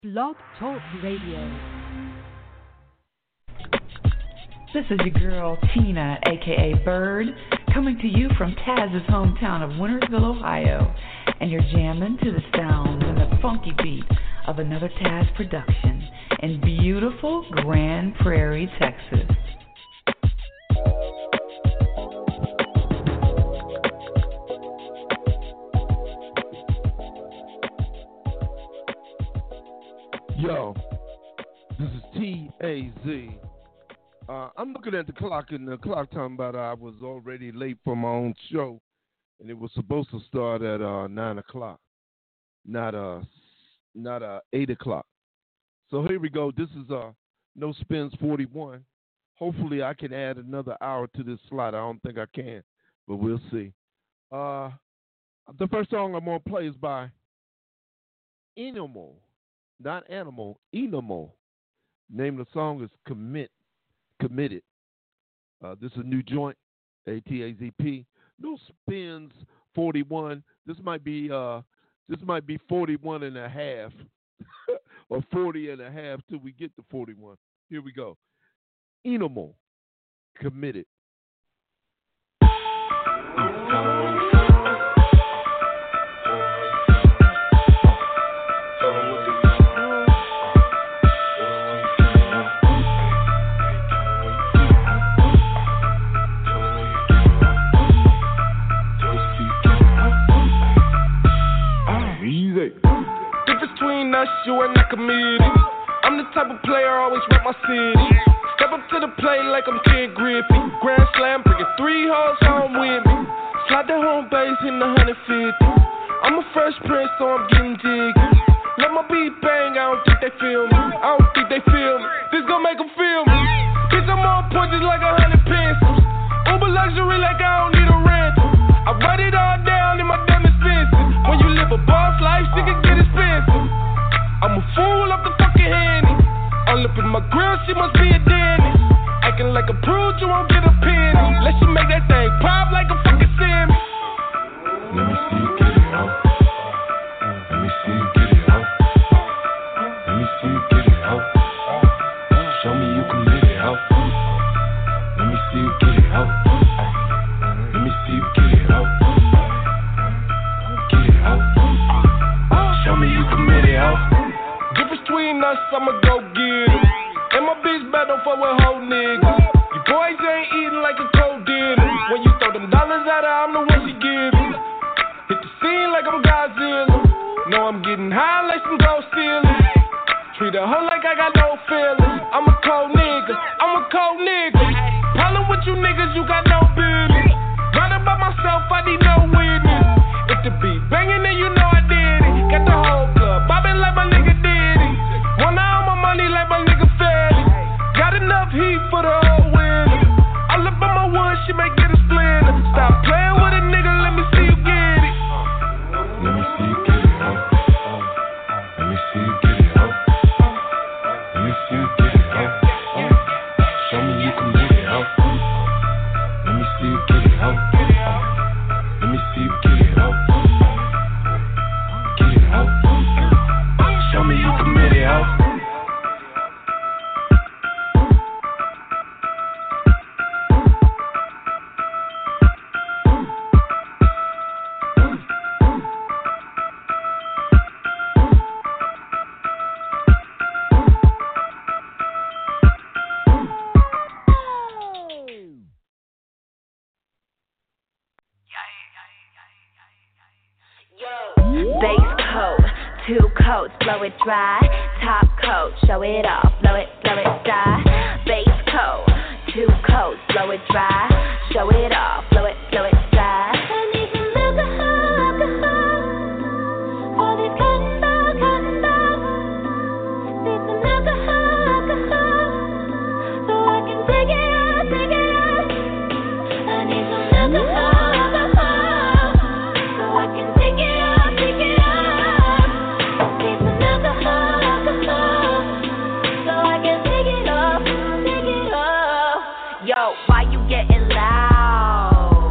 Blog Talk Radio. This is your girl, Tina, a.k.a. Bird, coming to you from Taz's hometown of Wintersville, Ohio. And you're jamming to the sound and the funky beat of another Taz production in beautiful Grand Prairie, Texas. Yo, this is T-A-Z. I'm looking at the clock, and the clock talking about I was already late for my own show, and it was supposed to start at 9 o'clock, not 8 o'clock. So here we go. This is No Spins 41. Hopefully I can add another hour to this slot. I don't think I can, but we'll see. The first song I'm going to play is by Enomo. Not Animal, Enomo. Name of the song is Committed. This is a new joint, ATAZP. No Spins 41. This might be 41 and a half or 40 and a half till we get to 41. Here we go. Enomo, Committed. Between us, you and I committed. I'm the type of player always rep my city. Step up to the plate like I'm Ken Griffey. Grand slam, bringing 3 hoes home with me. Slide the home base, hitting 150. I'm a fresh prince, so I'm getting jiggy. Let my beat bang, I don't think they feel me. This gon' make them feel me. Bitch, I'm on point just like 100 pencils. Uber luxury like I don't need a rental. I write it all down in my damn expenses. When you live a boss life, shit can get expensive. I'm a fool off the fucking handy. All up in my grill, she must be a dentist. Acting like a prude, you won't get a penny. Let you make that thing pop like a fucking Sammy. Let me see you get it out. Let me see you get it out. Let me see you get it out. Show me you can let it out. Let me see you get it out. Let me see you get it out. Get it out. Show me you can let it out. Difference between us, I'ma go get it. And my bitch bad don't fuck with whole niggas. You boys ain't eating like a cold dinner. When you throw them dollars at her, I'm the one she giving. Hit the scene like I'm Godzilla. Know I'm getting high like some gold ceilings. Treat a hoe like I got no feelings. I'm a cold nigga. Problem with you niggas, you got no business. Running by myself, I need no witness. If the beat banging, then you know I did it. Got the whole club bobbing like my nigga did it. Wanna all my money like my nigga fed it. Got enough heat for the whole winter. All up on my wood, she may get a splinter. Stop playing with a nigga, let me see you get it. Let me see you get it out. Let me see you get it out. Let me see you get it out. Show me you can get it out. Let me see you get it out. Let me see you get it out. Get it out. Show me you can get it out. Base coat, 2 coats, blow it dry. Top coat, show it off, blow it dry. Base coat, 2 coats, blow it dry. Show it off, blow it dry. I need some alcohol, for this cotton ball. Need some alcohol, so I can take it out. I need some alcohol. Yo, why you getting loud?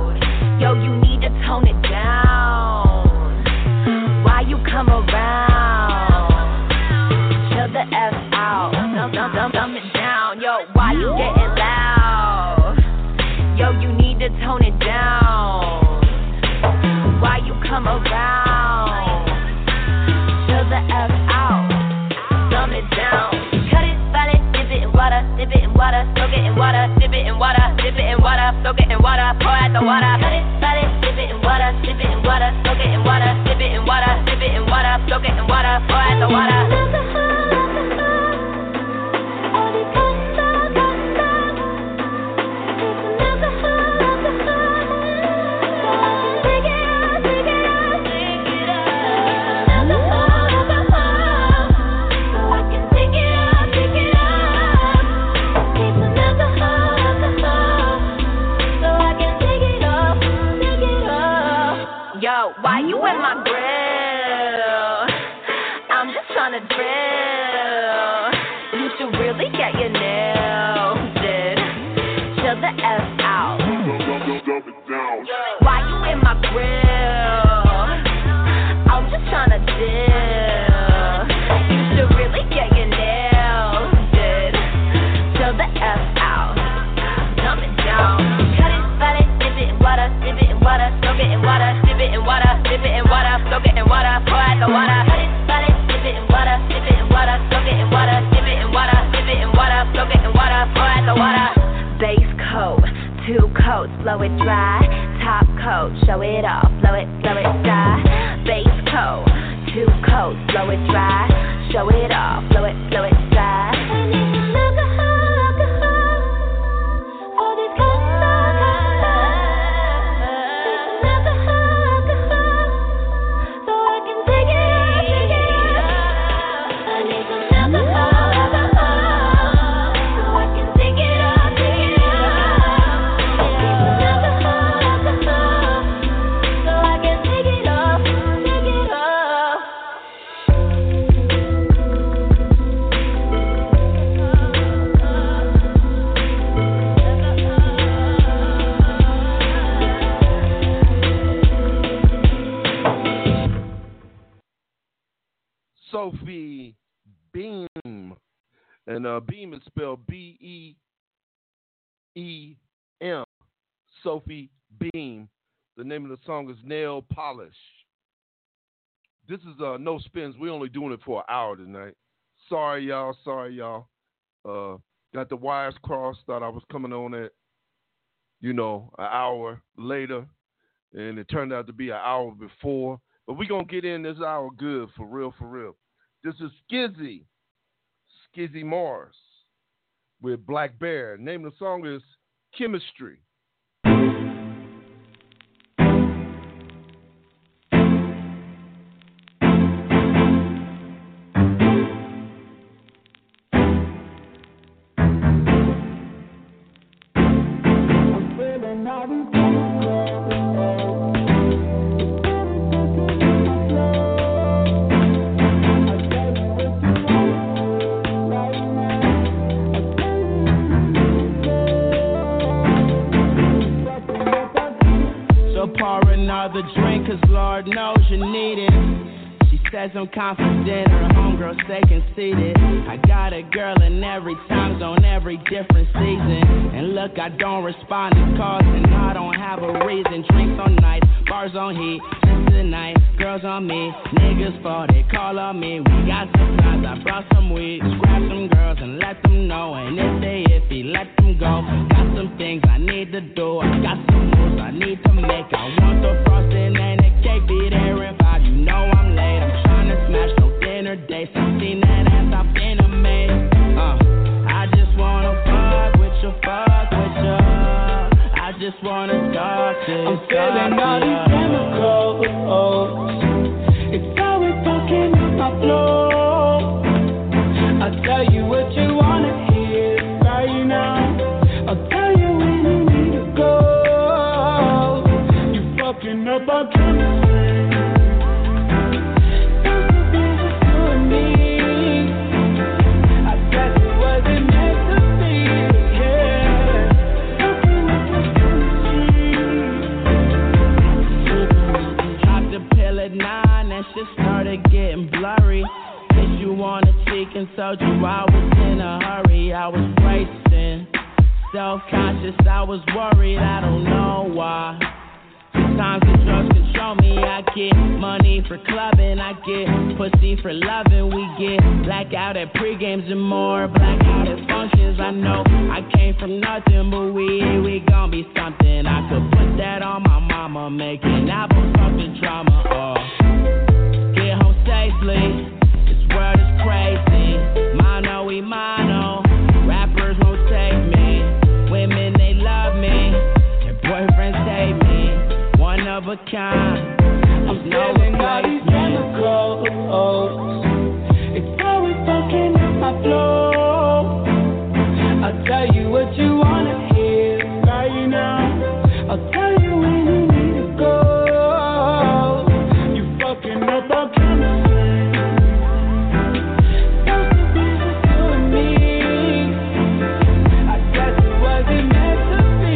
chill the F out. Dumb it down. Yo, why you getting loud? Yo, you need to tone it down. Why you come around? Chill the F out. Dumb it down. Cut it, spell it, dip it in water, dip it in water, soak it in water, dip it in water, dip it in water, soak it in water, pour out the water. Cut it, spell it, dip it in water, dip it in water, soak it in water, dip it in water, dip it in water, soak it in water, pour out the water. Why you in my grill? I'm just tryna drill. You should really get your nails did. Chill the F out. Why you in my grill? I'm just tryna deal. You should really get your nails did. Chill the F out. Dumb it down. Cut it, spell it, dip it in water, dip it in water, soak it in water. Dip it in water, dip it in water, soak it in water, pour out the water. Cut it, spell it, dip it in water, dip it in water, soak it in water, dip it in water, dip it in water, soak it in water, pour out the water. Base coat, 2 coats, blow it dry. Top coat, show it off, blow it dry. Base coat, 2 coats, blow it dry. Show it off, blow it dry. Sophie Beam, and Beam is spelled B-E-E-M. Sophie Beam. The name of the song is Nail Polish. This is no spins. We're only doing it for an hour tonight. Sorry, y'all. Got the wires crossed. Thought I was coming on at, an hour later, and it turned out to be an hour before. But we're going to get in this hour good, for real. This is Skizzy Mars with Black Bear. The name of the song is Chemistry. Another drink, cause Lord knows you need it. She says I'm confident, her homegirl stay conceited. I got a girl in every time zone, every different season. And look, I don't respond to calls, and I don't have a reason. Drinks on night, bars on heat, just tonight. Girls on me, niggas fall, they call on me. We got supplies, I brought some weed. Scratch some girls and let them know. And if they iffy, let them go. Got some things I need to do, I got some moves I need to make. I want the frosting and the cake, be there in 5, you know I'm late. I'm trying to smash no dinner dates, I've seen that ass, I've been amazed. I just wanna fuck with you. I just wanna talk to you. I'm feeling all these chemicals. It's always talking in my flow. I'll tell you what you wanna hear right now. I'll tell you when you need to go. You fucking up our chemistry. Shit started getting blurry. told you I was in a hurry, I was racing. Self-conscious, I was worried, I don't know why. Sometimes the drugs control me, I get money for clubbing, I get pussy for loving. We get blackout at pre-games and more, blackout at functions. I know I came from nothing, but we gon' be something. I could put that on my mama, making albums off the drama. Get home safely, this world is crazy. Mano y mano, rappers won't save me. Women, they love me, their boyfriends hate me. One of a kind, I'm feeling all these chemicals. It's always fucking up my flow. I'll tell you what you wanna hear right now. I'll tell you when you need to go. You fucking up our chemistry. Something is doing me. I guess it wasn't meant to be.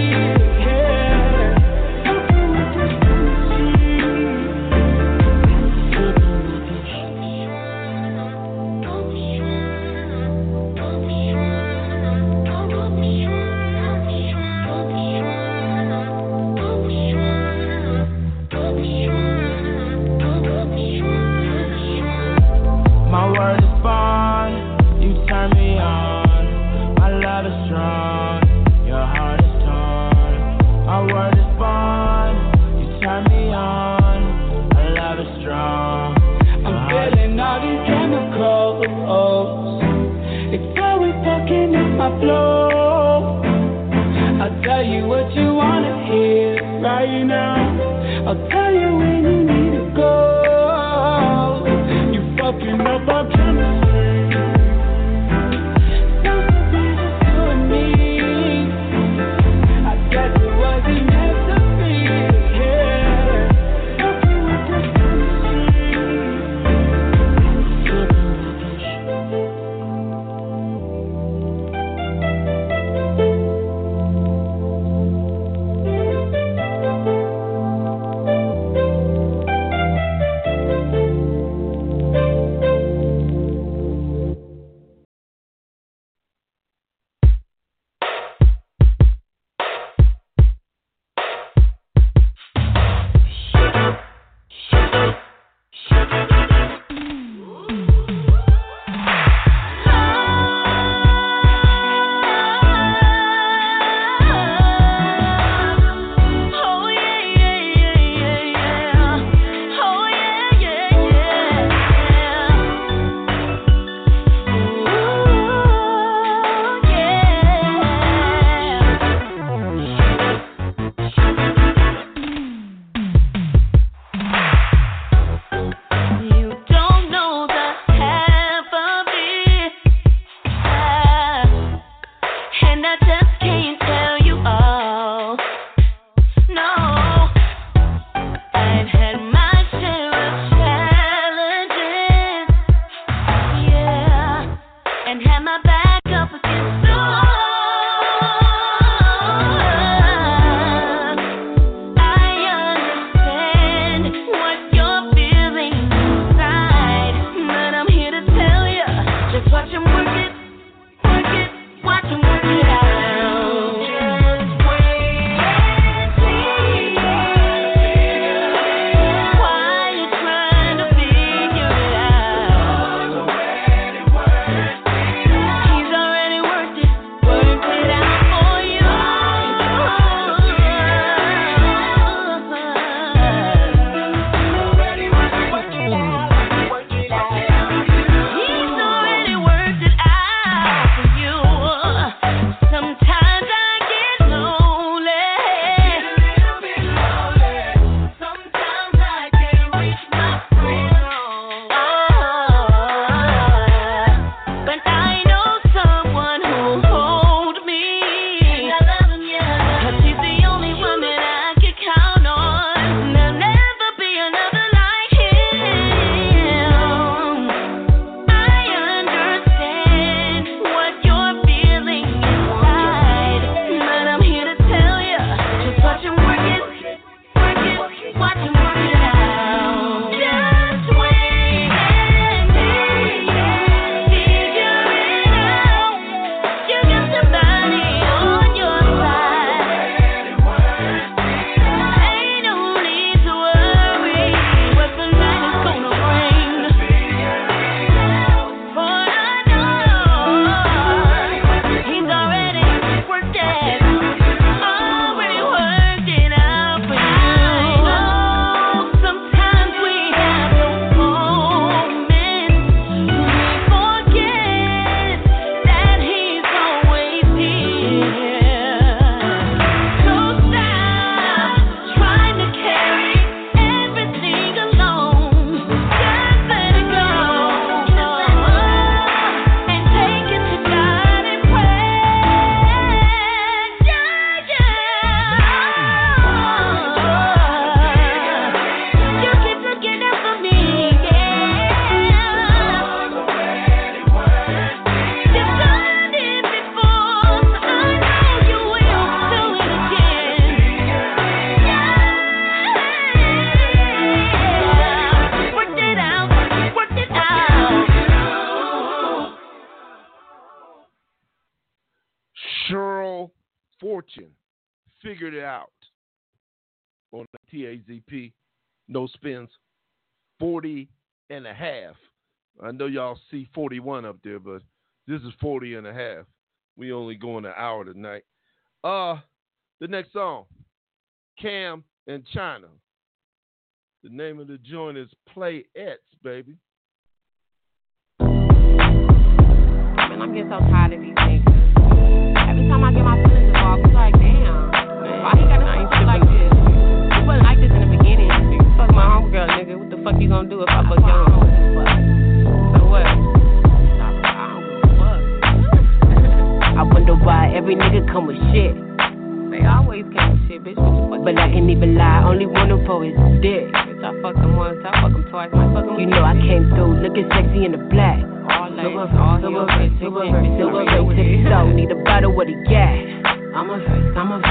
My word is bond, you turn me on. My love is strong, your heart is torn. My word is bond, you turn me on. My love is strong. I'm feeling all these chemicals. It's always fucking up my flow. I'll tell you what you wanna hear right now. I'll tell you when you need to go. You fucking up our chemistry. Something is doing me. I guess it wasn't meant to be. Fucking with this Terrell Fortune figured it out on the TAZP. No spins. 40 and a half. I know y'all see 41 up there, but this is 40 and a half. We only going an hour tonight. The next song, Cam and China. The name of the joint is Play Ets, baby. Man, I'm getting so tired of these niggas. Every time I get my feelings involved, it's like, damn, man, why he gotta fuck like this? It wasn't like this in the beginning. You fuck my homegirl, nigga. What the fuck you gonna do if I fuck your home? So what? I wonder why every nigga come with shit. They always came with shit, bitch. But I can't even lie, only one of them for his dick. Bitch, I fucked him once, I fucked him twice, might fuck him. You know I came through looking sexy in the black. All lace, all heels, silver, so need a bottle, what he got? I'm a freak.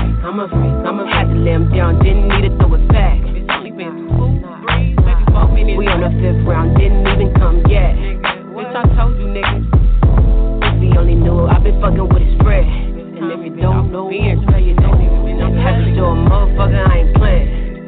Had to lay him down, didn't need to throw it back. It's only been 2, 3, maybe 4 minutes. We on the 5th round, didn't even come yet. Bitch, I told you, nigga. If he only knew I've been fucking with his friend. And if you don't know, had to show a motherfucker I ain't playing.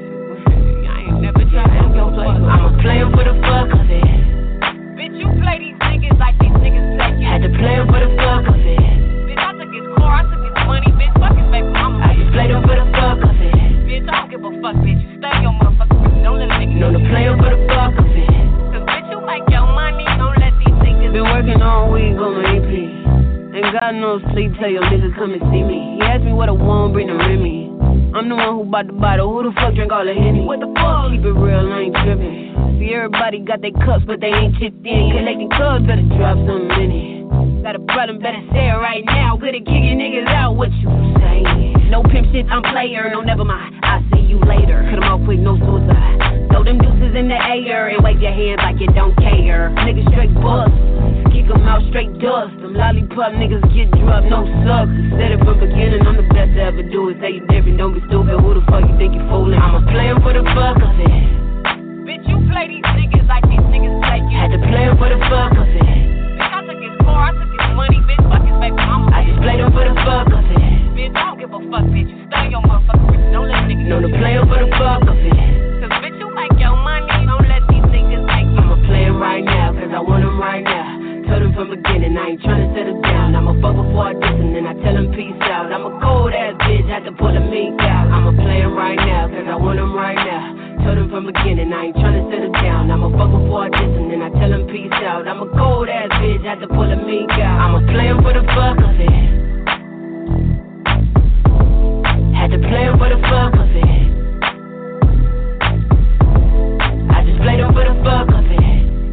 I ain't never tried to play. I'm a player for the fuck of it. Bitch, you play these niggas like these niggas play you. Had to play him for the fuck of it. Bitch, I took his car, I took his money, bitch, fuck his baby mama. I just played him for the fuck of it. Bitch, I don't give a fuck, bitch, you stay your motherfucker, bitch, don't let a nigga know to play him for the fuck of it. Cause bitch, you make your money, don't let these niggas. Been working all week on my AP. Ain't got no sleep, tell your nigga come and see me. He asked me what I want, bring the Remy. I'm the one who bought the bottle, who the fuck drink all the Henny? What the fuck? Keep it real, I ain't trippin'. See, everybody got their cups, but they ain't chipped in. Collecting clubs, better drop some money. Got a problem, better say it right now. Good at kicking niggas out, what you saying? No pimp shit, I'm player, no never mind. I'll see you later. Cut them off quick, no suicide. Throw them deuces in the air and wave your hands like you don't care. Niggas straight bust. Kick them out straight dust. Them lollipop niggas get dropped, no sucks. Said it from beginning, I'm the best to ever do it. Say you different, don't be stupid. Who the fuck you think you fooling? I'm a player for the fuck of it. Bitch, you play these niggas like these niggas play you. Had to play him for the fuck of it. Bitch, I took his car, I took his money, bitch, fuck his baby mama. I just played him for the fuck of it. Bitch, I don't give a fuck, bitch. You stay your motherfucker, bitch. Don't let niggas know to play him for the fuck of it. Cause bitch, you make your money, don't let these niggas make you. I'ma play him right now, cause I want him right now. Told him from beginning, I ain't tryna settle down. I'ma fuck before I diss him, then I tell him peace out. I'm a cold ass bitch, had to pull a mink out. I'ma play him right now, cause I want him right now. Told him from beginning, I ain't tryna settle down. I'ma fuck before I diss him, then I tell him peace out. I'm a cold ass bitch, had to pull a mink out. I'ma play him for the fuck of it. Had to play him for the fuck of it. I just played him for the fuck of it.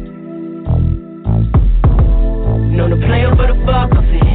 Known to play him for the fuck of it.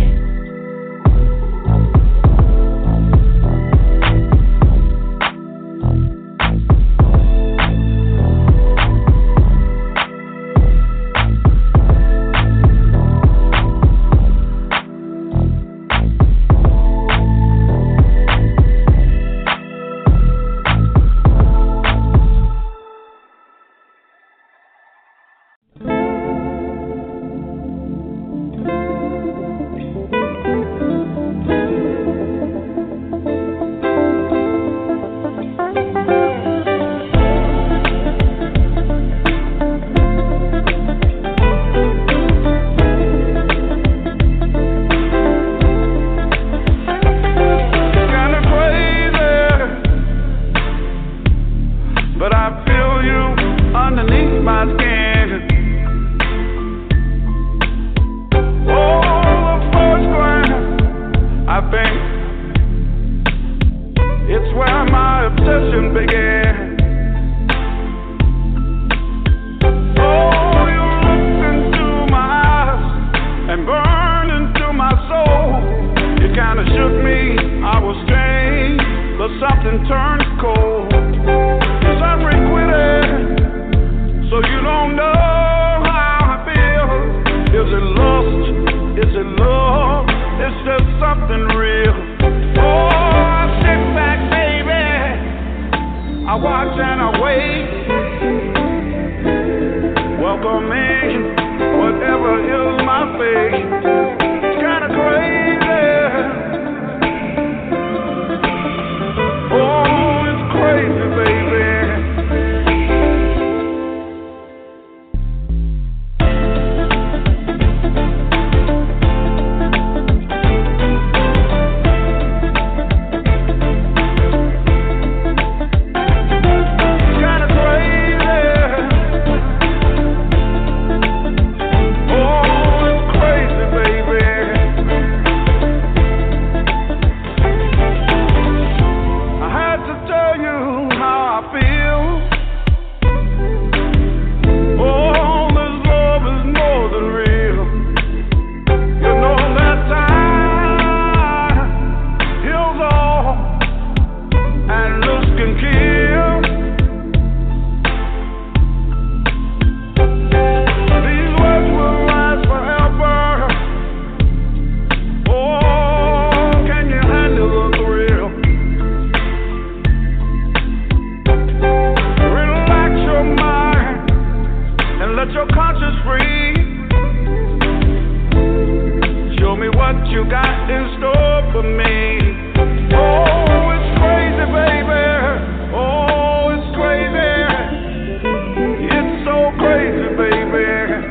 you got in store for me. Oh, it's crazy, baby. Oh, it's crazy. It's so crazy, baby.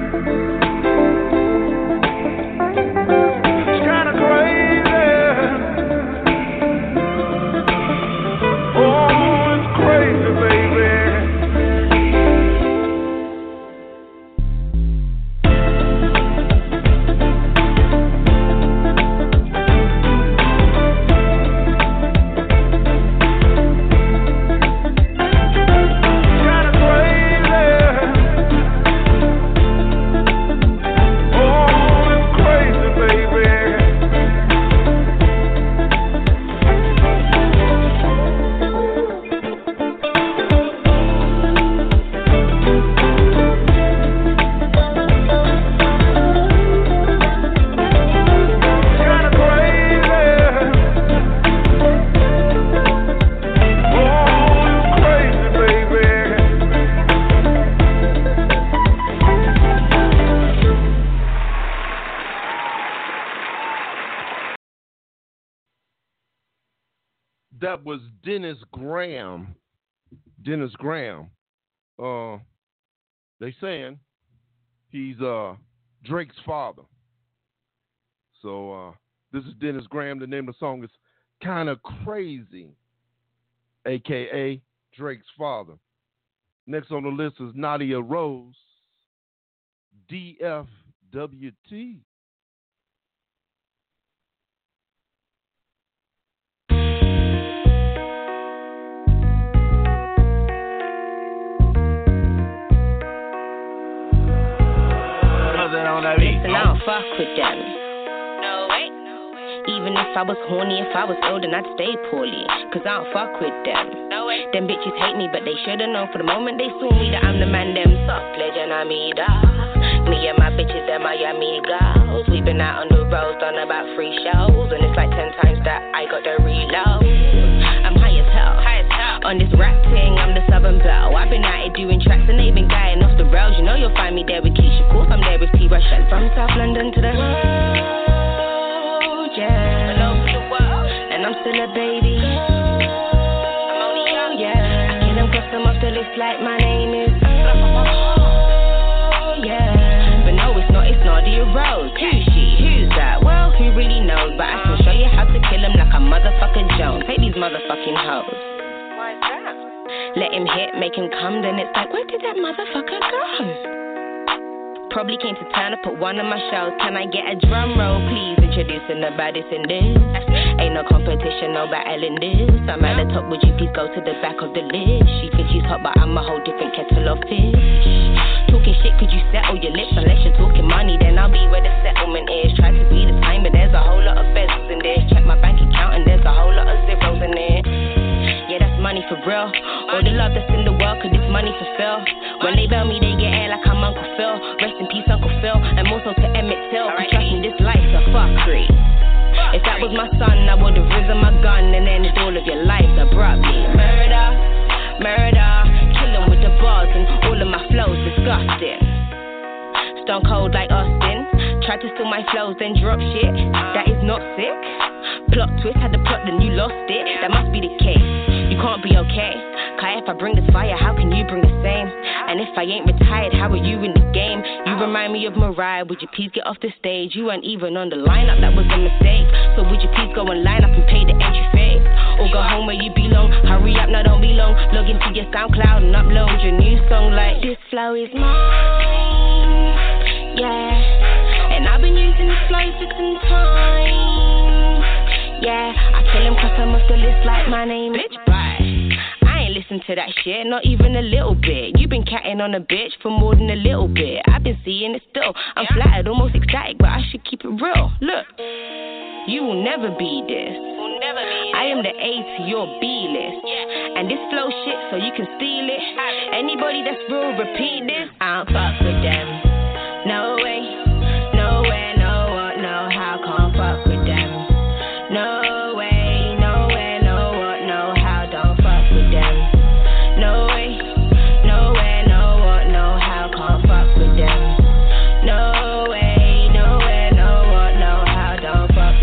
It's kinda crazy. Oh, it's crazy, baby. That was Dennis Graham. Dennis Graham. They saying he's Drake's father. So this is Dennis Graham. The name of the song is Kinda Crazy, a.k.a. Drake's father. Next on the list is Nadia Rose, DFWT. Listen, I don't fuck with them. No way. Even if I was horny, if I was ill, then I'd stay poorly. Cause I don't fuck with them. No way. Them bitches hate me, but they should've known for the moment they saw me that I'm the man them suck. Legend Amida. Me and my bitches, they're my amigos. We been out on the road, done about 3 shows. And it's like 10 times that I got the reload. I'm high as hell. On this rap thing, I'm the Southern Belle. I've been out here doing tracks and they been dying off the rails. You know you'll find me there with Keisha. Of course I'm there with T. Russian. From South London to the world, yeah. And I'm still a baby. I'm only young, yeah. I kill them cause I'm off the list like my name is. Yeah. But no, it's not the Rose. Who's she? Who's that? Well, who really knows? But I can show you how to kill them like a motherfucking Jones. Take these motherfucking hoes. Let him hit, make him come, then it's like, where did that motherfucker go? Probably came to town to put one of my shows. Can I get a drum roll, please? Introducing the baddest in this. Ain't no competition, no battling this. I'm at the top, would you please go to the back of the list? She thinks she's hot, but I'm a whole different kettle of fish. Talking shit, could you settle your lips? Unless you're talking money, then I'll be where the settlement is. Try to be the time, but there's a whole lot of bezels in this. Check my bank account and there's a whole lot of zeros in it. Yeah, that's money for real. All the love that's in the world, could this money fulfill? When they bail me, they get air like I'm Uncle Phil. Rest in peace, Uncle Phil. And also to Emmett Till. Trust me, this life's a fuckery. If that was my son, I would've risen my gun and ended all of your lives abruptly. Murder, murder. Kill 'em with the bars and all of my flows disgusting. Stone cold like Austin. Tried to steal my flows, then drop shit. That is not sick. Plot twist, had the plot, then you lost it. That must be the case. You can't be okay. Kai, if I bring this fire, how can you bring the same? And if I ain't retired, how are you in the game? You remind me of Mariah, would you please get off the stage? You weren't even on the lineup, that was a mistake. So would you please go and line up and pay the entry fee? Or go home where you belong. Hurry up, now don't be long. Log into your SoundCloud and upload your new song like this flow is mine. Yeah. And I've been using this flow for some time. Yeah. I kill him cause I'm off the list like my name. Bitch, bye. I ain't listen to that shit, not even a little bit. You been catting on a bitch for more than a little bit. I've been seeing it still. I'm flattered, almost ecstatic, but I should keep it real. Look, you will never be this. I am the A to your B list. And this flow shit, so you can steal it. Anybody that's real, repeat this. I don't fuck with them. No way, no way, no what, no how, can't fuck with them. No way, no way, no what, no how, don't fuck with them. No way, no way, no what, no how, can't fuck with them. No way, no way, no what, no how, don't fuck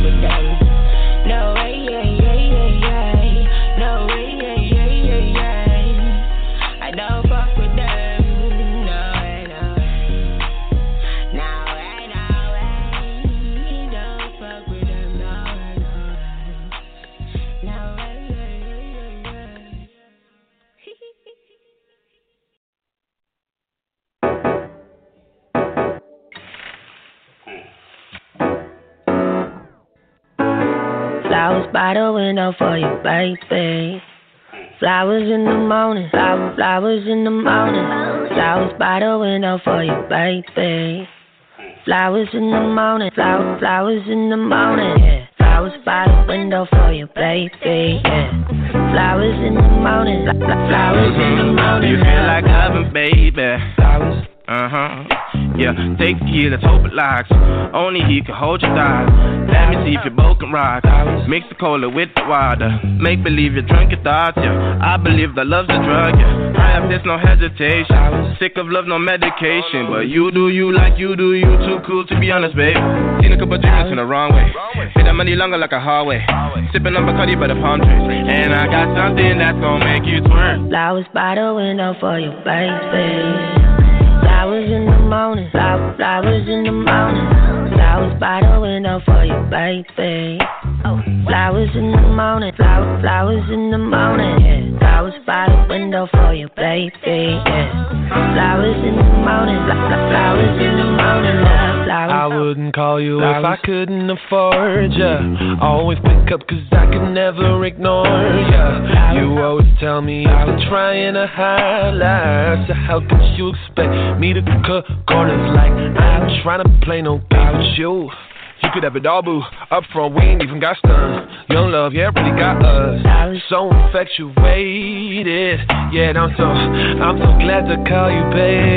Flowers by the window for you, baby. Flowers in the morning, flowers in the morning. Flowers by the window for you, baby. Flowers in the morning, flowers in the morning, yeah. Flowers by the window for you, baby, yeah. Flowers in the morning, flowers in the morning. You feel like heaven, baby. Flowers. Yeah, take the key, let's hope it locks. Only he can hold your thighs. Let me see if you both can rock. Mix the cola with the water. Make believe you drunk your thoughts, yeah. I believe that love's a drug, yeah. I have this, no hesitation. Sick of love, no medication. But you do you like you do you. Too cool to be honest, babe. Seen a couple drinks in the wrong way. Hit that money longer like a hallway. Sipping on Bacardi by the palm trees. And I got something that's gonna make you twerk. Flowers by the window for you, baby. Flowers in the morning, flowers in the morning. Flowers by the window for you, baby. Flowers in the morning, flowers in the morning, yeah. Flowers by the window for you, baby, yeah. Flowers in the morning, flowers in the morning, love, flowers. I wouldn't call you if I couldn't afford ya. Always pick up cause I could never ignore ya. You always tell me I'm trying to highlight. So how could you expect me to cut corners like I'm trying to play no game with you? You could have it all, boo. Up front, we ain't even got stunned. Young love, yeah, really got us. So infatuated. Yeah, I'm so glad to call you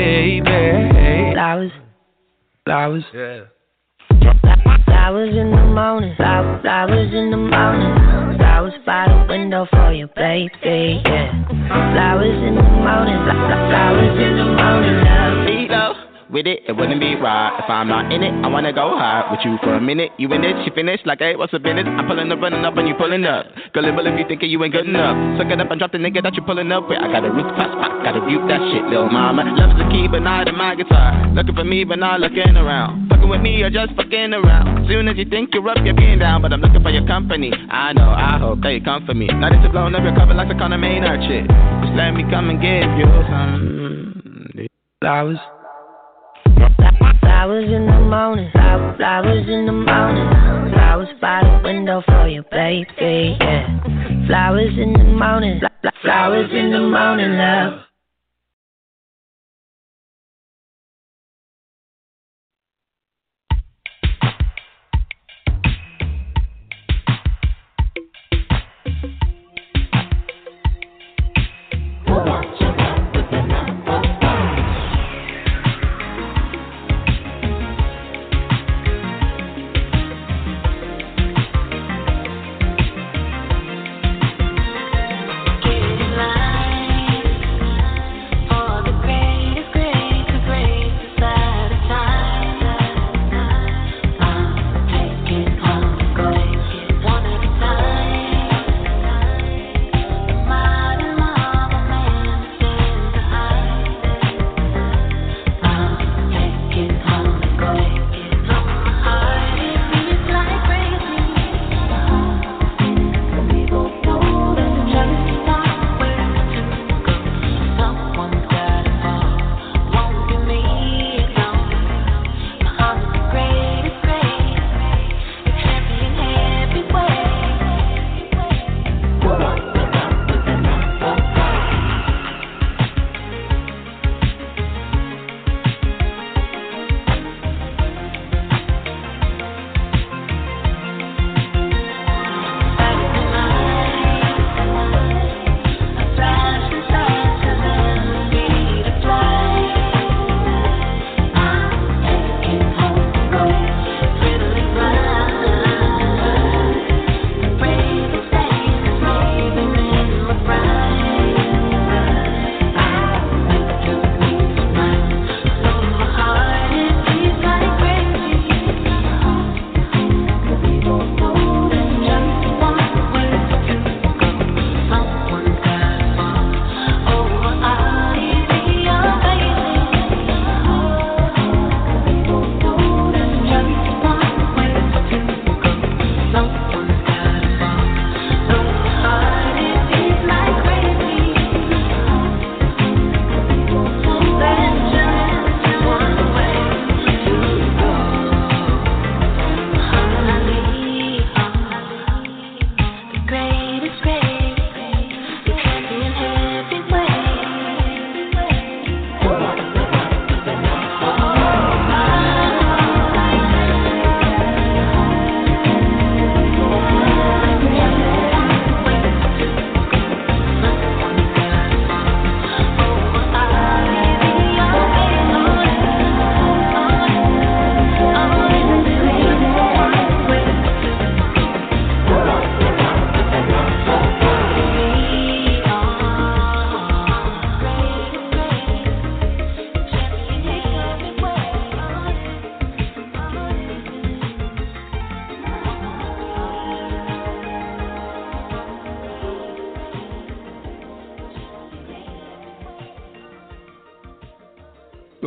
baby. Flowers. Flowers. Yeah. Flowers in the morning, flowers in the morning. Flowers by the window for you, baby, yeah. Flowers in the morning, flowers in the morning, love. With it wouldn't be right if I'm not in it. I wanna go high with you for a minute. You in it, she finished like, hey, what's the business? I'm pulling up, running up, and you pulling up. Gullible if you thinking you ain't good enough. Suck it up and drop the nigga that you pulling up with. I got a roof, pop, gotta view that shit, little mama. Love's the key, but not in my guitar. Looking for me, but not looking around. Fucking with me, or just fucking around. Soon as you think you're up, you're getting down. But I'm looking for your company. I know, I hope they come for me. Not into blowing up your cover like the Conor Maynard shit. Just let me come and give you some flowers. Flowers in the morning, flowers in the morning. Flowers by the window for you, baby, yeah. Flowers in the morning, flowers in the morning, love.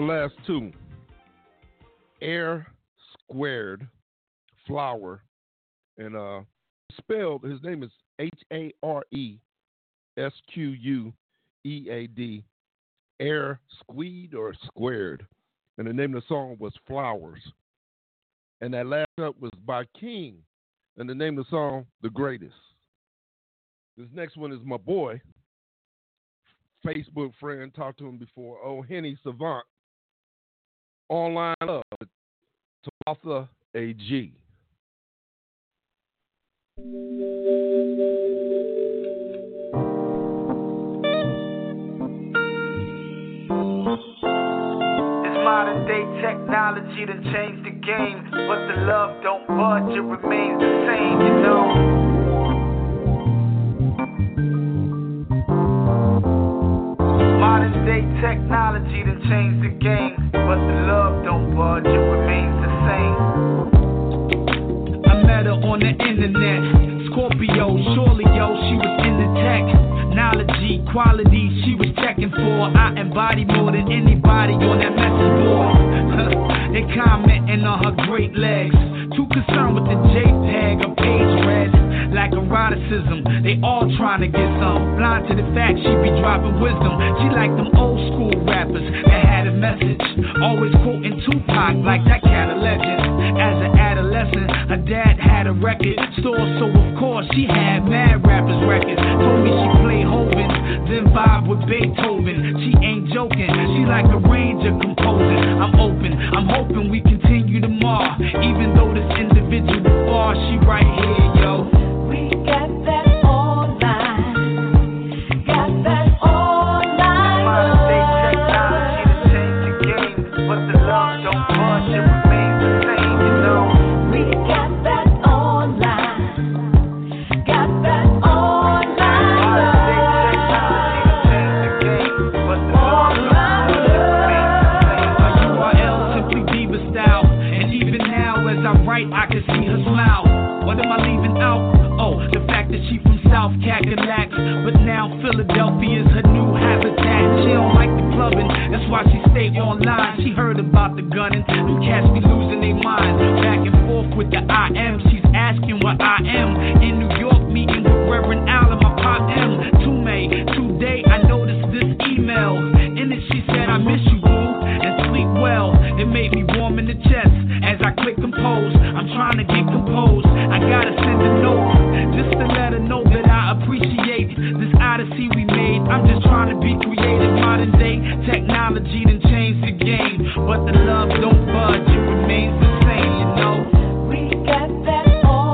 the last two. Air Squared Flower. And spelled, his name is HareSqueed. Air Squeed or Squared. And the name of the song was Flowers. And that last up was by King. And the name of the song, The Greatest. This next one is my boy, Facebook friend, talked to him before, Henny Savant. Online Love, Tamatha A.G. Modern day technology to change the game, but the love don't budge, it remains the same, you know. Modern day technology to change the game, but the love don't budge, it remains the same. I met her on the internet, Scorpio, surely yo, she was in the tech. Knowledge, quality, she was checking for. I embody more than anybody on that message board. They commenting on her great legs. Too concerned with the JPEG, her page red. Like eroticism, they all trying to get some. Blind to the fact she be dropping wisdom. She like them old school rappers that had a message. Always quoting Tupac like that kind of legend. As an adolescent, her dad had a record store, so of course she had mad rappers records. Told me she played Hovind, then vibe with Beethoven. She ain't joking, she like a ranger composing. I'm open, I'm hoping we continue tomorrow. Even though this individual far, she right here, yo. We got that online, got that online. Modern day technology to change the game, but the love don't budge, it remains the same, you know. We got that online, got that online. Modern day technology to change the game, but the love don't budge, it remains the same. My URL simply diva style, and even now as I write, I can see her smile. What am I leaving out? Oh, the fact that she from South Cackalack, but now Philadelphia's her new habitat. She don't like the clubbing, that's why she stayed online. She heard about the gunning, them cats be losing their minds. Back and forth with the IM, she's asking where I am. In New York, meeting with Reverend Al and my Pop M. Today I noticed this email. In it she said, I miss you, boo, and sleep well. It made me warm in the chest as I click compose. I'm trying to get composed. I gotta send a note just to let her know that I appreciate this odyssey we made. I'm just trying to be creative. Modern day technology done changed the game, but the love don't budge, it remains the same, you know. We got that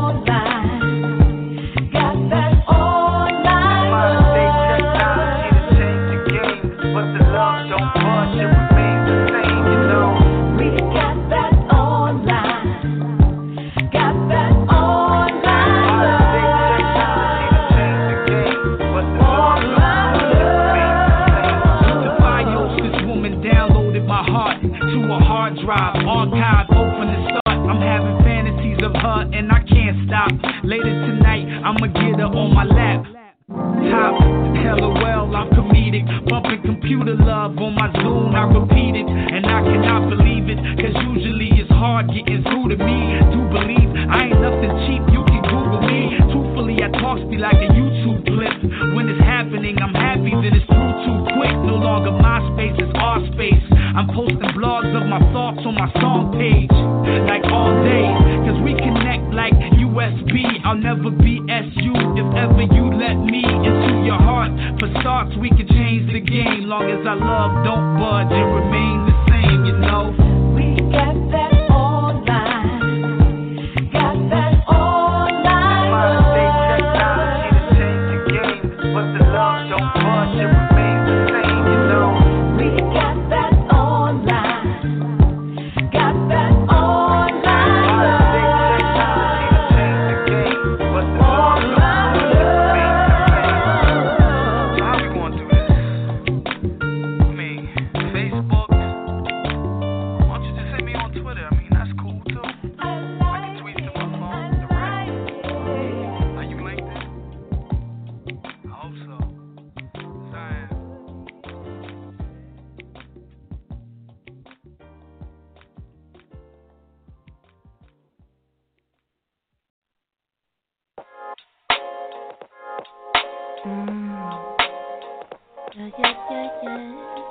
online, got that online. Modern day technology done changed the game, but the love don't budge, it remains the same, you know. We got that online, got that online. Modern day technology done changed the game, but the love don't budge, it remains the same. The BIOS, this woman downloaded my heart to a hard drive, archive open to start. I'm having fantasies of her and I can't stop. Later tonight, I'ma get her on my lap. Top, LOL, I'm comedic. Bumping computer love on my Zoom, I repeat it. And I cannot believe it, cause usually it's hard getting through to me. Do believe I ain't nothing cheap, you can Google me. Truthfully, I talk to me like a YouTube clip. When it's happening, I'm happy that it's through too quick. No longer my space, it's our space. I'm posting blogs of my thoughts on my song page, like all day, cause we connect like USB. I'll never be SU if ever you let me into your heart. For starts, we can change the game. Long as our love don't budge, it remains the same, you know. We got that online, got that online. Modern day technology to change the game, but the love don't budge, it remains the same, you know. We got that online, got that online. Modern day technology to change the game, but the love don't budge, it remains the same. How we gonna do this? I mean, Yeah, yeah, yeah, yeah.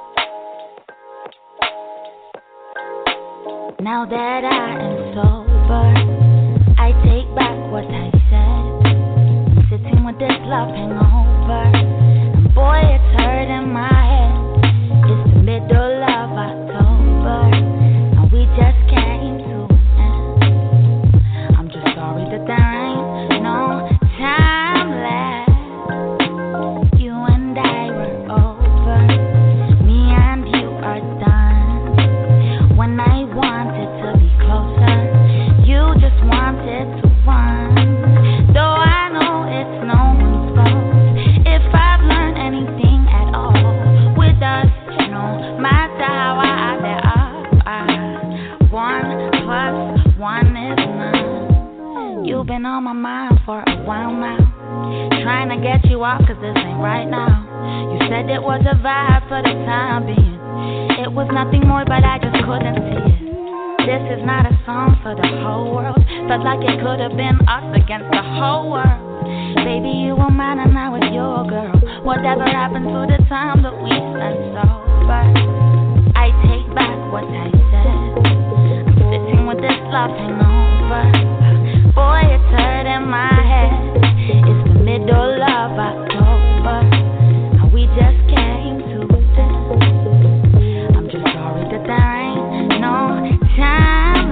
Now that I am sober, I take back what I said. I'm sitting with this love hangover, and boy, it's hurting my head. It's the middle of October, and we just came to an end. I'm just sorry that there ain't no time left. You and I were over, me and you are done. When I wanted to be closer, you just wanted to run. Though I know it's no one's fault. If I've learned anything at all with us, no matter how I add it up, 1 plus 1 is 9. You've been on my mind for a while now, trying to get you off 'cause this ain't right now. You said it was a vibe for the time being. It was nothing more, but I just couldn't see it. This is not a song for the whole world. Felt like it could have been us against the whole world. Baby, you were mine and I was your girl. Whatever happened to the time that we spent sober? I take back what I said. I'm sitting with this love hangover. Boy, it's hurting my head. It's the middle of October, and we just came to an end. I'm just sorry that there ain't no time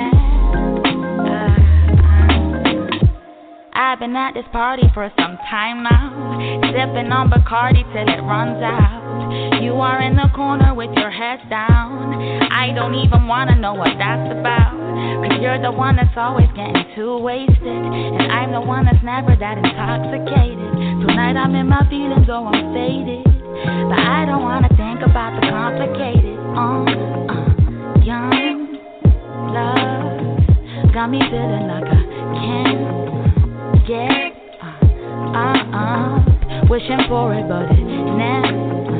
left. I've been at this party for some time now, sipping on Bacardi till it runs out. You are in the corner with your head down. I don't even wanna know what that's about, 'cause you're the one that's always getting too wasted, and I'm the one that's never that intoxicated. Tonight I'm in my feelings, oh I'm faded, but I don't wanna think about the complicated. Young love got me feeling like I can't get wishing for it, but it never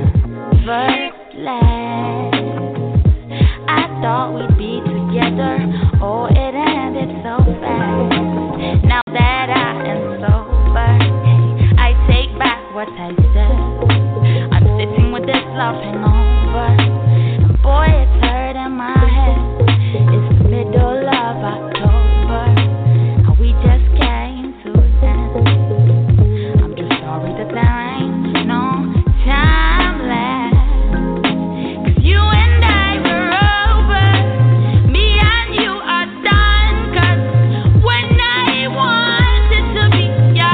lasts. I thought we'd be together, oh it ended so fast. Now that I am sober, I take back what I said. I'm sitting with this love hangover, and boy it's hurting my head. It's the middle of October, and we just came to an end. I'm just sorry that there ain't no time left, 'cause you and I were over, me and you are done. 'Cause when I wanted to be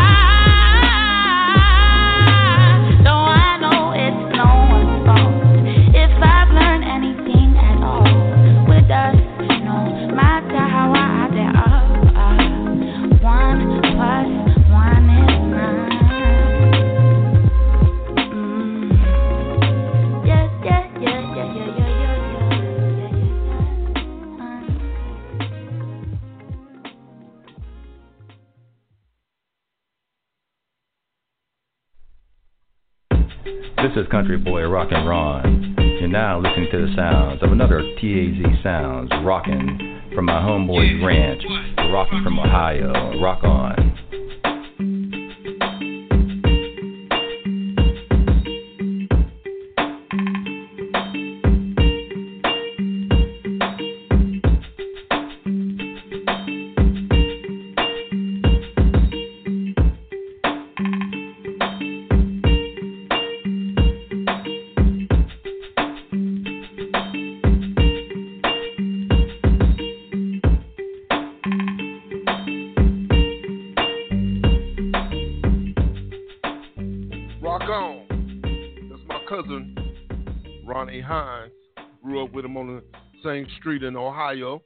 yours, though I know it's no one's fault. If I've learned anything at all with us, no matter how I add it up, 1 plus 1 is 9. Yeah, yeah, yeah, yeah, yeah, yeah, yeah, This is Country Boy Rockin' Ron. You're now listening to the sounds of another TAZ Sounds, rockin' from my homeboy's ranch, rockin' from Ohio. Rock on. Rock on. That's my cousin, Ronnie Hines. Grew up with him on the same street in Ohio.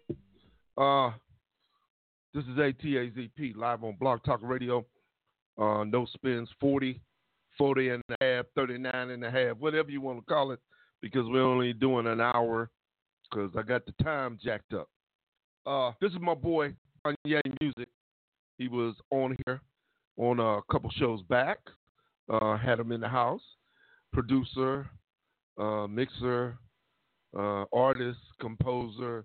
This is ATAZP, live on Blog Talk Radio. No spins, 40 and a half, 39 and a half, whatever you want to call it, because we're only doing an hour because I got the time jacked up. This is my boy, Kanye Music. He was on here on a couple shows back. Had him in the house. Producer, mixer, artist, composer,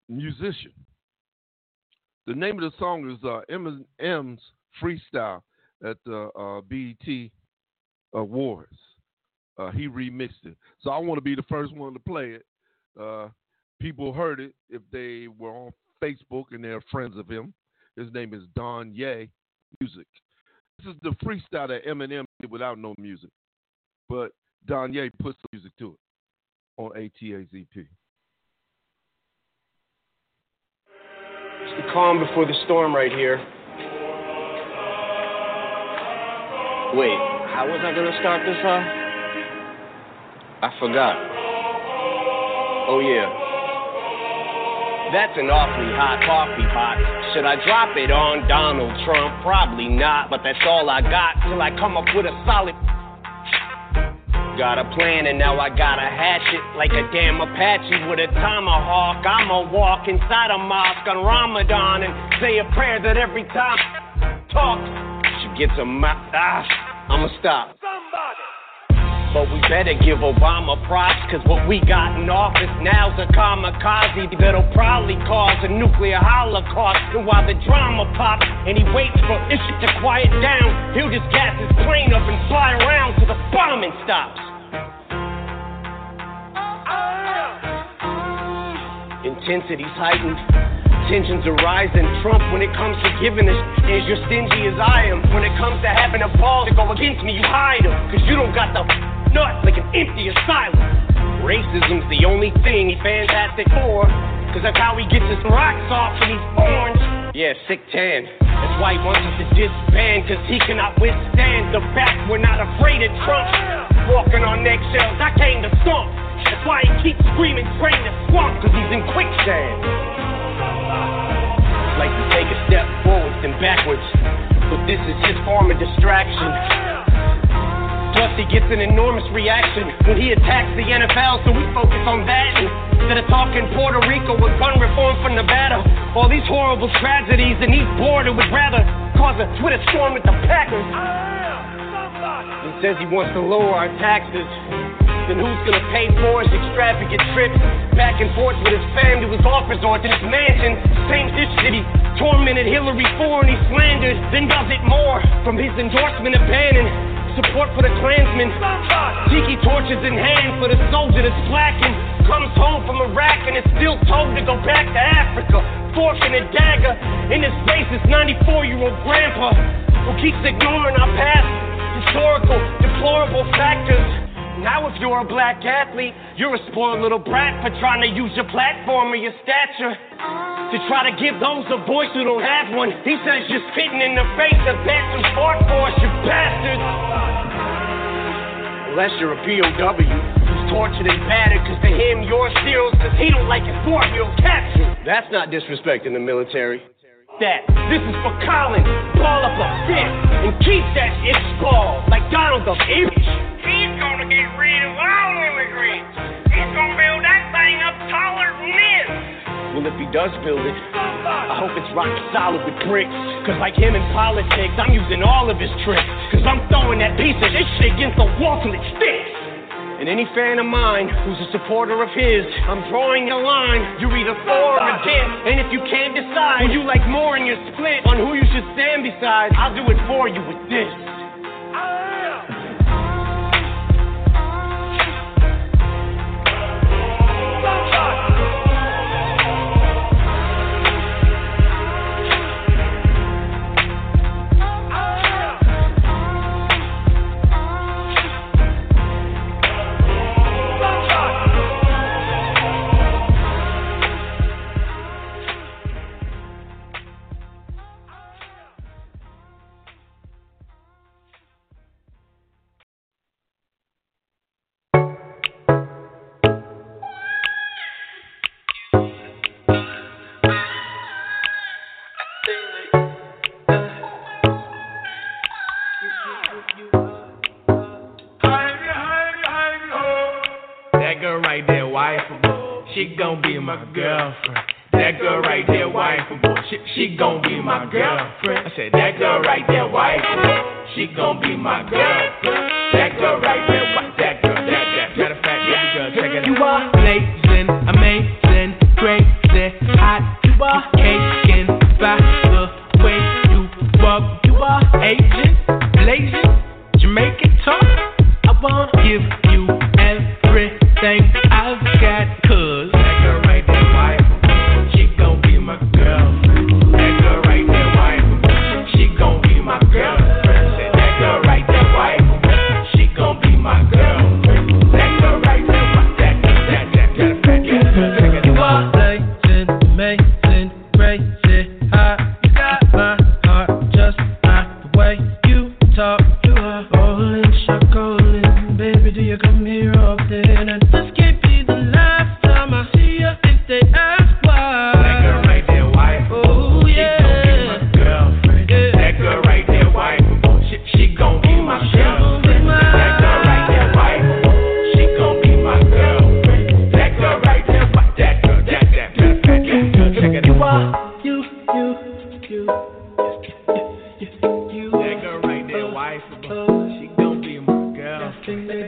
musician. The name of the song is Eminem's Freestyle. at the BET Awards. He remixed it. So I want to be the first one to play it. People heard it if they were on Facebook and they're friends of him. His name is Don Ye Music. This is the freestyle that Eminem did without no music. But Don Ye puts the music to it on ATAZP. It's the calm before the storm right here. Wait, how was I going to start this off? I forgot. Oh, yeah. That's an awfully hot coffee pot. Should I drop it on Donald Trump? Probably not, but that's all I got till I come up with a solid. Got a plan and now I gotta hash it like a damn Apache with a tomahawk. I'ma walk inside a mosque on Ramadan and say a prayer that every time I talk, she gets a mouth. I'ma stop. But we better give Obama props, cause what we got in office now's a kamikaze that'll probably cause a nuclear holocaust. And while the drama pops and he waits for issue to quiet down, he'll just gas his plane up and fly around till the bombing stops. Intensity's heightened, tensions are rising. Trump, when it comes to giving a is you're stingy as I am. When it comes to having a ball to go against me, you hide him, cause you don't got the nuts like an empty asylum. Racism's the only thing he's fantastic for, cause that's how he gets his rocks off when he's orange. Yeah, sick tan. That's why he wants us to disband, cause he cannot withstand the fact we're not afraid of Trump. Walking on eggshells, I came to stomp. That's why he keeps screaming, train the swamp, cause he's in quicksand. Like to take a step forwards and backwards, but this is his form of distraction. Plus he gets an enormous reaction when he attacks the NFL, so we focus on that instead of talking Puerto Rico with gun reform for Nevada. All these horrible tragedies, and he's bored and would rather cause a Twitter storm with the Packers. He says he wants to lower our taxes. Then who's gonna pay for his extravagant trips back and forth with his fam to his golf resorts and his mansions? Same dish that he tormented Hillary for and he slandered, then does it more. From his endorsement of banning support for the Klansmen, tiki torches in hand for the soldier that's slacking. Comes home from Iraq and is still told to go back to Africa. Fork and a dagger in his racist 94-year-old grandpa who keeps ignoring our past historical deplorable factors. Now if you're a black athlete, you're a spoiled little brat for trying to use your platform or your stature to try to give those a voice who don't have one. He says you're spitting in the face of vets who fought for us, you bastards. Unless you're a POW who's tortured and battered, cause to him you're zeros cause he don't like his war-field capture. That's not disrespecting the military. This is for Collins. Ball up a fist and keep that shit ball like Donald the Image. He's gonna get rid of all immigrants. He's gonna build that thing up taller than this. Well, if he does build it, I hope it's rock solid with bricks. Cause like him in politics, I'm using all of his tricks. Cause I'm throwing that piece of this shit against the wall till it sticks. And any fan of mine who's a supporter of his, I'm drawing a line. You're either for or against. And if you can't decide who you like more and you're split on who you should stand beside, I'll do it for you with this. She gon' be my girlfriend. That girl right there, wifeable. She gon' be my girlfriend. I said that girl right there, wifeable. She gon' be my girlfriend. That girl right there, that girl, that. Matter of fact, baby girl, check it out. You are blazing, amazing, crazy, hot. You are caking by the way you walk. You are aging. That girl right there, wife, she gon' be my girlfriend.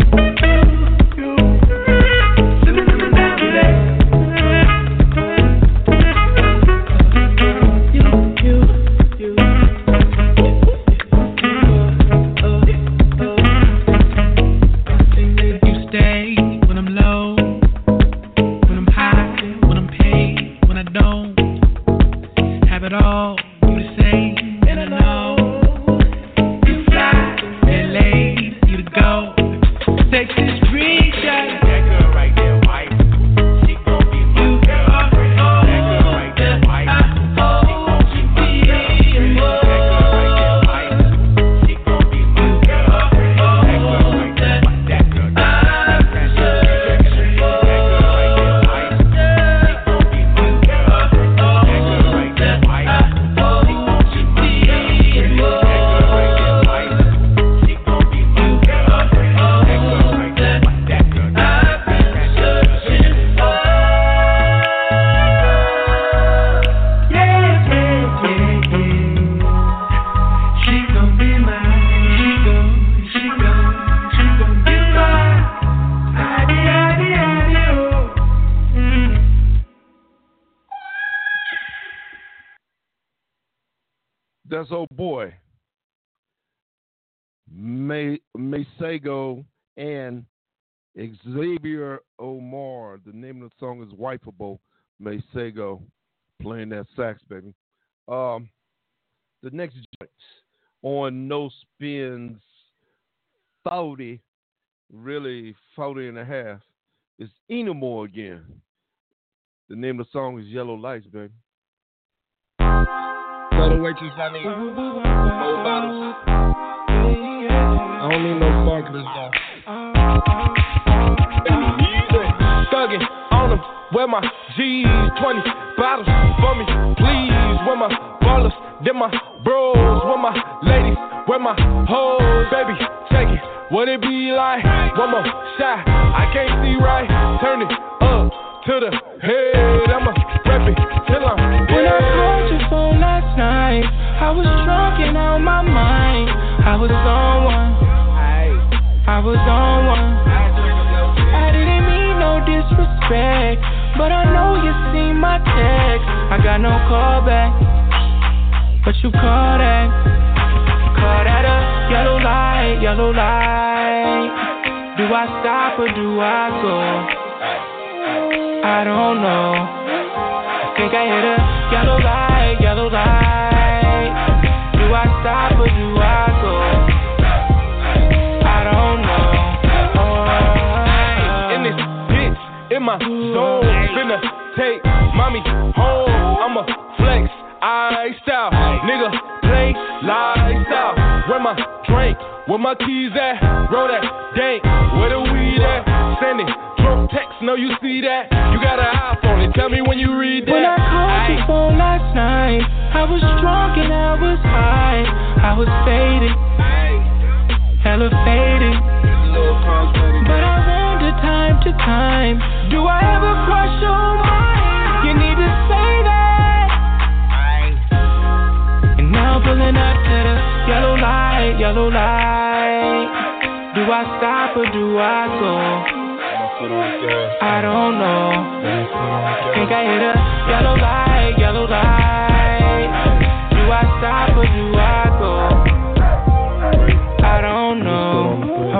That's old boy Masego and Xavier Omar. The name of the song is Wipeable. Masego playing that sax, baby. The next joint on No Spins 40, really 40 and a half, is Enamore again. The name of the song is Yellow Lights, baby. Tell the waitress I need more bottles. I don't need no sparklers though. Thuggin' on them, where my G's, 20 bottles for me, please. Where my ballers, then my bros, where my ladies, where my hoes, baby, take it. What it be like? One more shot, I can't see right. Turn it up to the head, I'ma rep it till I'm dead. When I called your phone last night, I was drunk and out my mind. I was on one. I didn't mean no disrespect, but I know you seen my text. I got no call back, but you call that. Call that a yellow light, yellow light. Do I stop or do I go? I don't know. I think I hit a yellow light, yellow light. Do I stop or do I go? I don't know. In this bitch, in my zone, finna take mommy home. I'ma flex, iced out, nigga play lifestyle. Where my drink, where my keys at? Roll that dank, where the weed at? Send it, drunk text, know you see that? You got an iPhone, and tell me when you read that. When I called your phone last night, I was drunk and I was high. I was faded, hella faded. But I wonder time to time, do I ever cross your mind? You need to say that. And now pulling up to the yellow light, yellow light. Do I stop or do I go? I don't know. Think I hit a yellow light, yellow light. Do I stop or do I go? I don't know.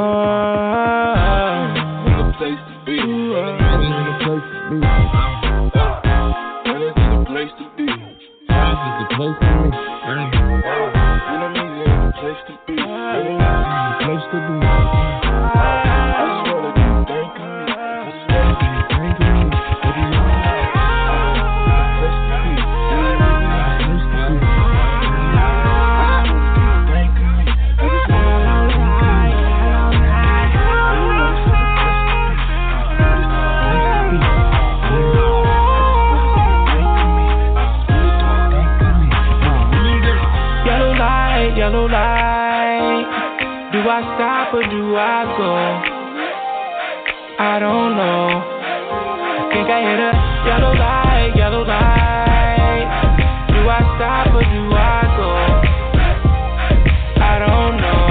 Yellow light, do I stop or do I go? I don't know. I think I hit a yellow light, yellow light. Do I stop or do I go? I don't know.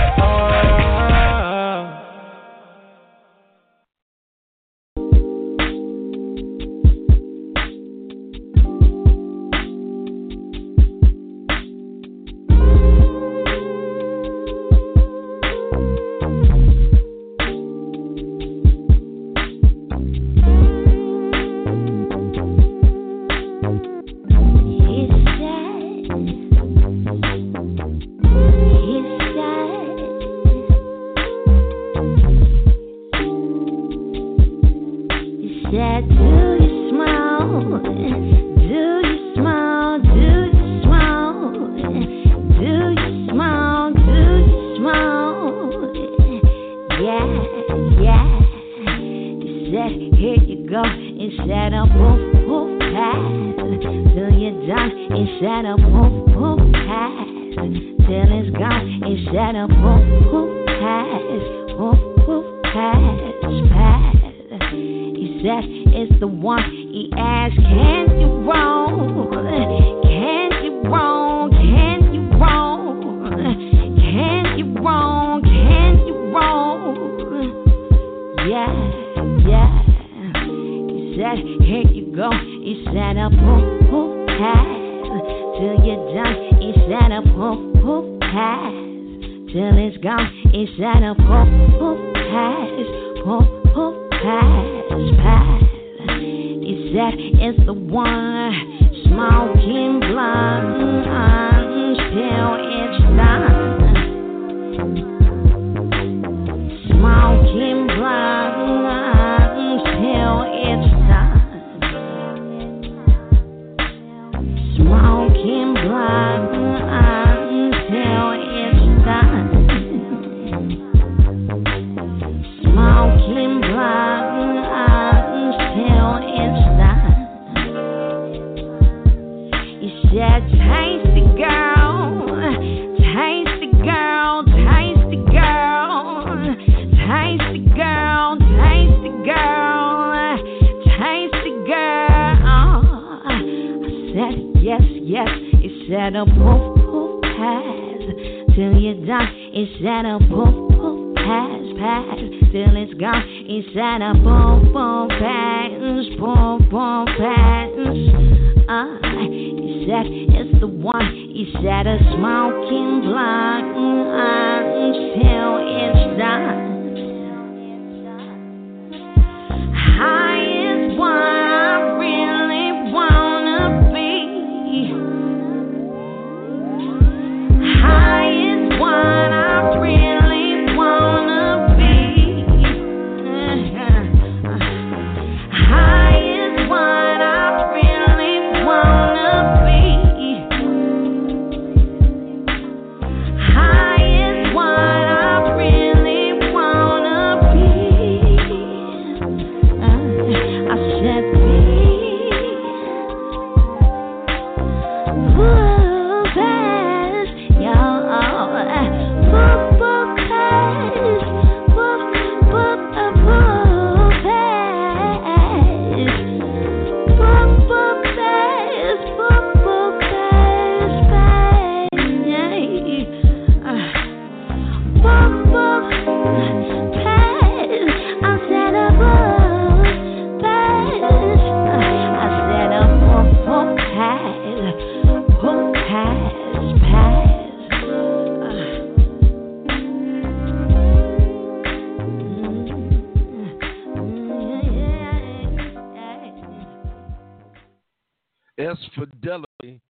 S Fidelity,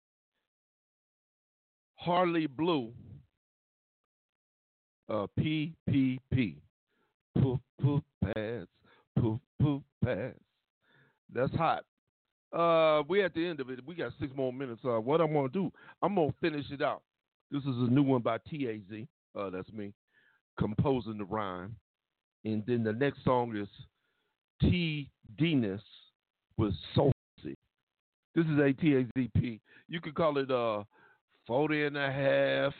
Harley Blue, PPP, poof poof pads, poof poof pads. That's hot. We at the end of it. We got 6 more minutes. What I'm gonna do? I'm gonna finish it out. This is a new one by TAZ. That's me composing the rhyme, and then the next song is T. Dennis with Soul. This is ATAZP. You could call it 40 and a half,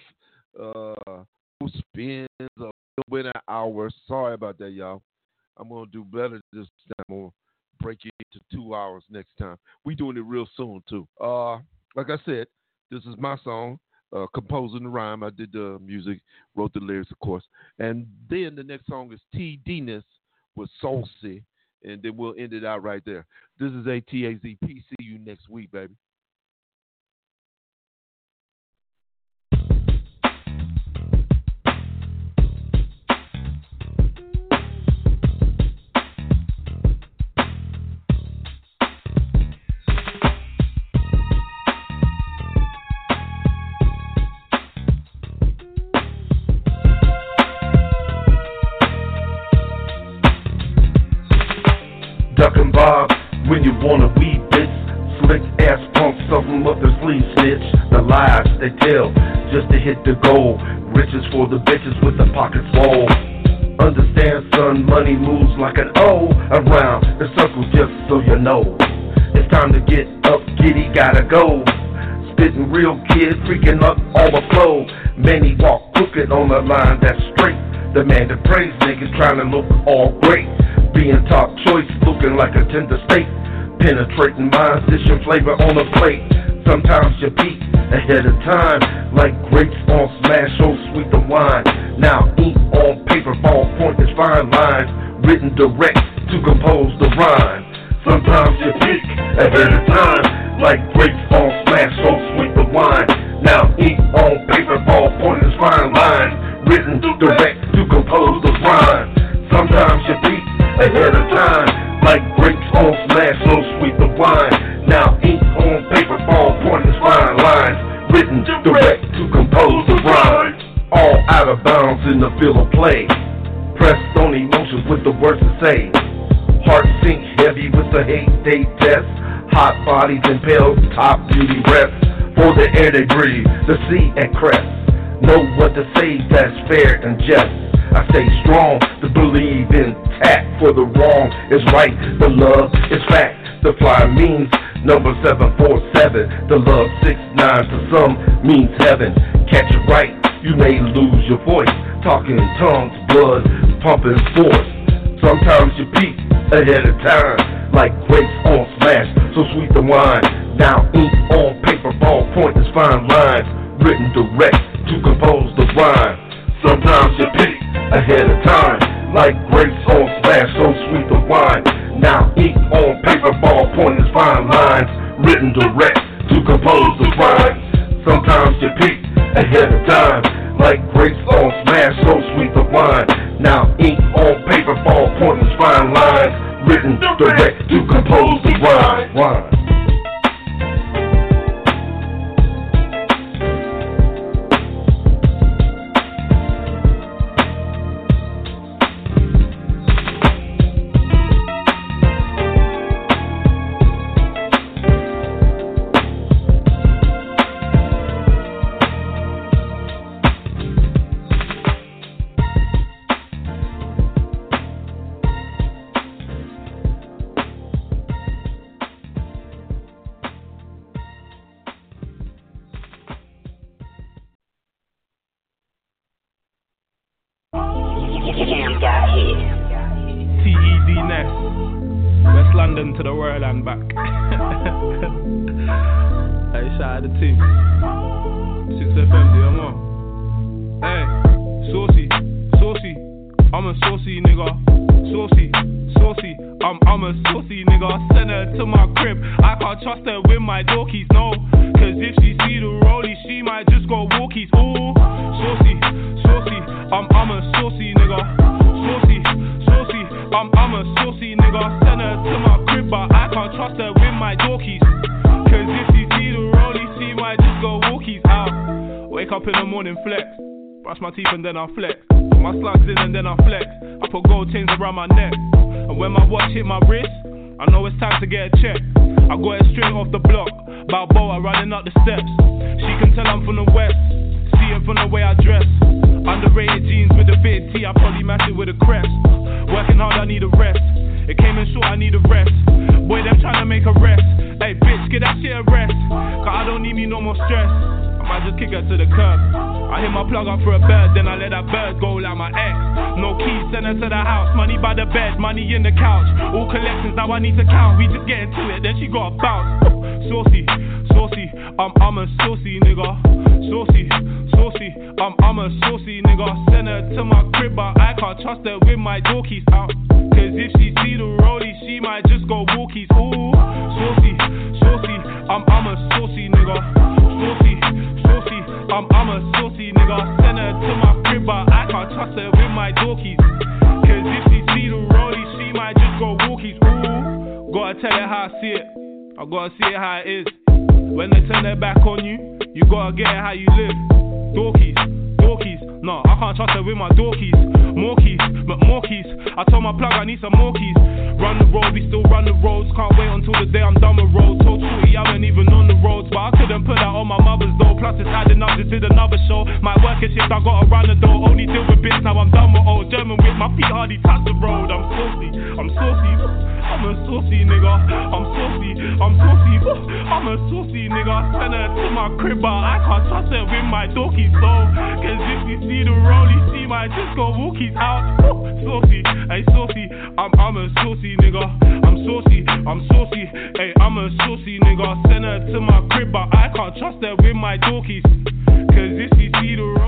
spins, a little bit an hour. Sorry about that, y'all. I'm going to do better this time. I'm going to break it to 2 hours next time. We doing it real soon, too. like I said, this is my song, composing the rhyme. I did the music, wrote the lyrics, of course. And then the next song is T. Dennis with Saucy, and then we'll end it out right there. This is ATAZP. See you next week, baby. Duck and bob when you wanna weed, bitch. Slick ass punks, some of them up their sleeves, snitch. The lies they tell just to hit the goal. Riches for the bitches with the pockets full. Understand, son, money moves like an O around the circle, just so you know. It's time to get up, giddy, gotta go. Spitting real kid, freaking up all the flow. Many walk crooked on the line that's straight. The man that prays niggas trying to look all great. Being top choice, looking like a tender steak. Penetrating minds, dishing flavor on a plate. Sometimes you peak ahead of time, like grapes on smash, so sweet the wine. Now ink on paper, ballpoint is fine lines, written direct to compose the rhyme. Sometimes you peak ahead of time, like grapes on smash, so sweet the wine. Now ink on paper, ballpoint is fine lines, written direct to compose the rhyme. Sometimes you peak ahead of time, like grapes on smash, so sweet the wine. Now ink on paper, ballpoint is fine lines, written direct to compose the rhyme. All out of bounds in the field of play, pressed on emotions with the words to say. Heart sink heavy with the hate they test. Hot bodies impale, top beauty rests. For the air they breathe, the sea and crest. Know what to say that's fair and just. I stay strong to believe in tact, for the wrong is right, the love is fact. The fly means number 747, the love 69 to some means heaven. Catch it right, you may lose your voice, talking in tongues, blood pumping force. Sometimes you peak ahead of time, like grapes on smash, so sweet the wine. Now ink on paper, ballpoint is fine lines, written direct to compose the rhyme. Sometimes you peak ahead of time, like grapes on smash, so sweet the wine. Now ink on paper, ballpoint is fine lines, written direct to compose the rhyme. Sometimes you peak ahead of time, like grapes on smash, so sweet the wine. Now ink on paper, ballpoint is fine lines, written direct to compose the rhyme. Then I flex, put my slugs in and then I flex. I put gold chains around my neck, and when my watch hit my wrist, I know it's time to get a check. I got it straight off the block, Balboa running up the steps. She can tell I'm from the west, see it from the way I dress. Underrated jeans with a fitted tee, I probably match it with a crest. Working hard, I need a rest. It came in short, I need a rest. Boy, them trying to make a rest. Hey bitch, get that shit a rest, cause I don't need me no more stress. I'm might just kick her to the curb. I hit my plug up for a bird, then I let that bird go like my ex. No keys, send her to the house. Money by the bed, money in the couch. All collections, now I need to count. We just get into it, then she got a bounce. Saucy, saucy, I'm a saucy nigga. Saucy, saucy, I'm a saucy nigga. Send her to my crib, but I can't trust her with my dorkies out. Cause if she see the rollie, she might just go walkies. Ooh, saucy, saucy, I'm a saucy nigga. Saucy, saucy, I'm a saucy nigga. Send her to my crib, but I can't trust her with my dorkies. Cause if she see the rollie, she might just go walkies. Ooh, gotta tell her how I see it. I gotta see it how it is. When they turn their back on you, you gotta get it how you live. Dorkies, dorkies, no, I can't trust her with my dorkies. More keys, but more keys. I told my plug I need some more keys. Run the road, we still run the roads. Can't wait until the day I'm done with roads. Told Shorty I ain't even on the roads, but I couldn't put that on my mother's door. Plus it's adding up, just did another show. My work is shift, I gotta run the door. Only deal with bits, now I'm done with old German with my feet hardly touch the road. I'm saucy, I'm saucy. I'm a saucy nigga, I'm saucy, I'm saucy, I'm a saucy nigga. Send her to my crib, but I can't trust her with my dorky soul. Cause if you see the rollie, she might just go walkies out. Saucy, hey saucy, I'm a saucy nigga. I'm saucy, hey I'm a saucy nigga. Send her to my crib, but I can't trust her with my dorkies. Cause if you see the